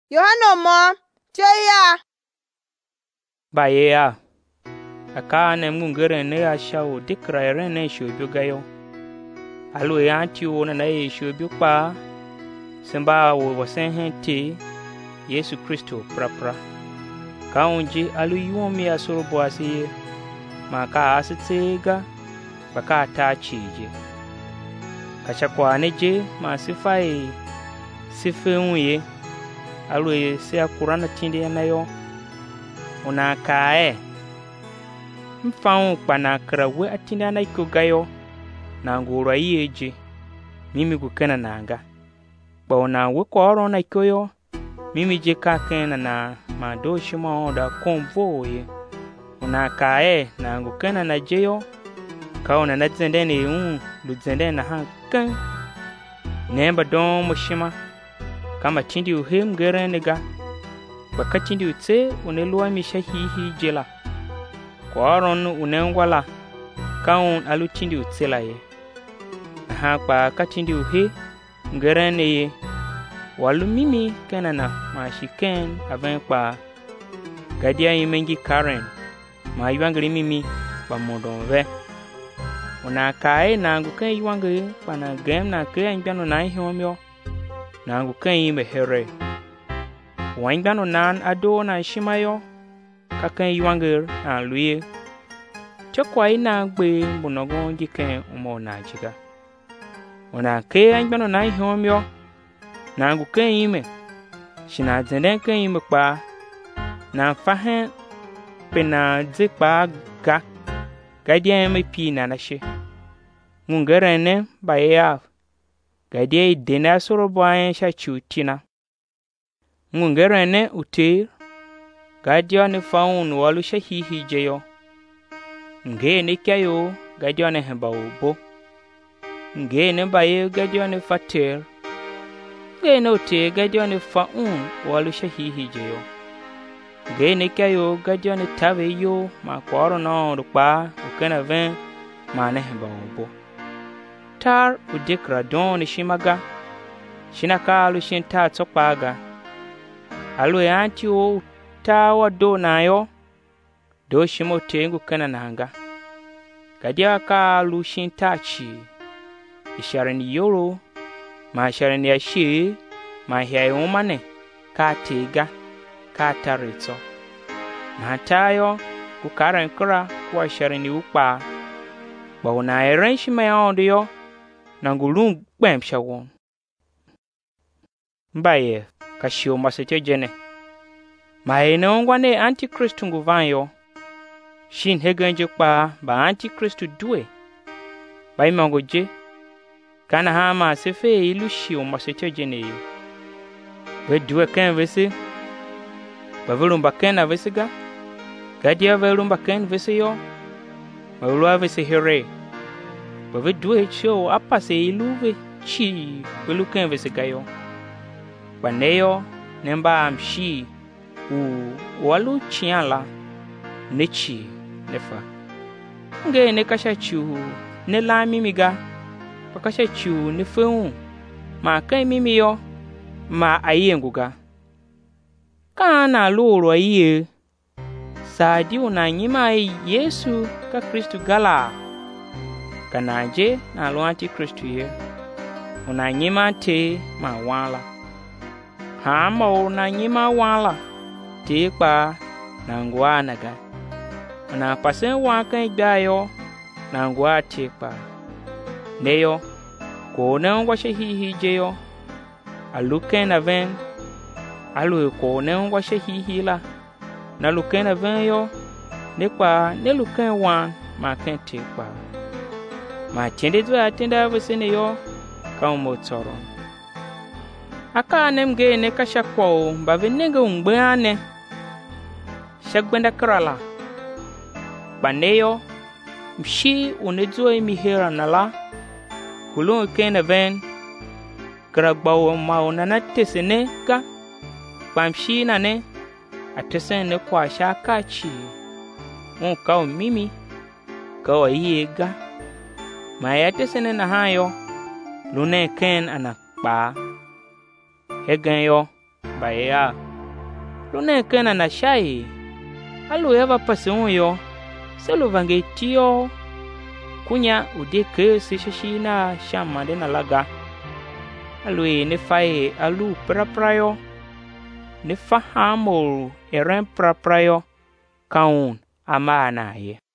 Yohana mo cheya bayeya aka ne mungere ne ya shawo dikra rene shobi gayo alu ya ti wona na ye shobi pa semba wo wasen te Yesu Kristo prapra kaunji alu yomi asoro boasiye maka asitega baka ta chije kachakwa neje masifai sifenye alu ye se akurana tinde nayo ona kae mfao kpana krawe atinda na iko gayo na ngoro yeje mimi gukena nanga bona we ko oro na ikoyo mimi je ka kena na madoshi ma oda konvoye ona kae na ngukena na jeyo kaona na zende ne luzende na hakan nemba don mushima kama tindi uhem gerenega bakatindi utse unelwa mishahihi jela kwaron unengwala kaun alutindi utsela ye pa katindi uhe ngerene ye walu mimi kenana mashiken aven pa gadia yimengi Karen ma yuangri mimi ba modonve una kai nangu ken yuangri pana gem na kre ngbano na ihomyo nangu ken yime here wangano nan ado na shimayo kaken yuangir na luye chokwa ina gbe bunogo jike umo na jiga ona ke angbano na ihomyo na nguken yime shina zenden ken yime pa na fahen pena zikpa ga gadia me pi na nashe mungerene bayeya gadia idena soro boyen sha chutina mungerene utir gadia ne faun walu shahihi jeyo nge ne kayo gadia ne heba obo nge ne baye gadia ne fater nge ne utir gadia ne faun walu shahihi jeyo nge ne kayo gadia ne tabe yo makwaro no rukpa ukena ven ma ne heba obo tar udikra don shimaga shinaka alu shinta tsokpaga alu yanti o tawa do nayo do shimo tengu kana nanga kadia ka alu shintachi isharani yoro ma sharani yashi ma hiayo mane ka tega ka tarito ma tayo ku karan kura kwa sharani upa bauna erenshi mayondo nangulung bam shawon mbaye kashio maseche jene maene ongwane antichrist nguvanyo shin hegenje pa ba antichrist duwe bai mangoje kana hama sefe ilushi maseche jene be duwe ken vese bavelumba ken avesiga gadia velumba ken vese yo mawulwa vese here bave duwe cho apase iluve chi beluken vese gayo baneyo nemba amshi walu chiala nechi nefa nge ne kashachu ne la mimiga pakashachu ne feun ma kai mimiyo ma ayenguga kana loro aye sadi una nyima Yesu ka Kristu gala kanaje na lo anti-Kristu ye una nyima te ma wala hamo na nyima wala te pa na ngwa naga na pasen wa kan gbayo na ngwa te pa neyo ko na ngwa shehihi jeyo aluken na ven alu ko na ngwa shehihi la na luken na ven yo ne pa ne luken wan ma kan te pa ma tende do atenda vese yo ka mo toro aka nemge ne kashakwo bavenenge ungbe ane shagbenda krala baneyo mshi unezo emihera nala kulon kene ven kragbawo mauna na tesene ka pamshi nane atesene kwa shakachi ka mimi ka yega maya tesene na hayo lune ken anakpa hegenyo ba ya lu ne kena na shai alu eva pasun yo selu vange tio kunya ude ke sishishi na shama de na laga alu ne fai alu praprayo ne fahamo eren praprayo kaun amana ye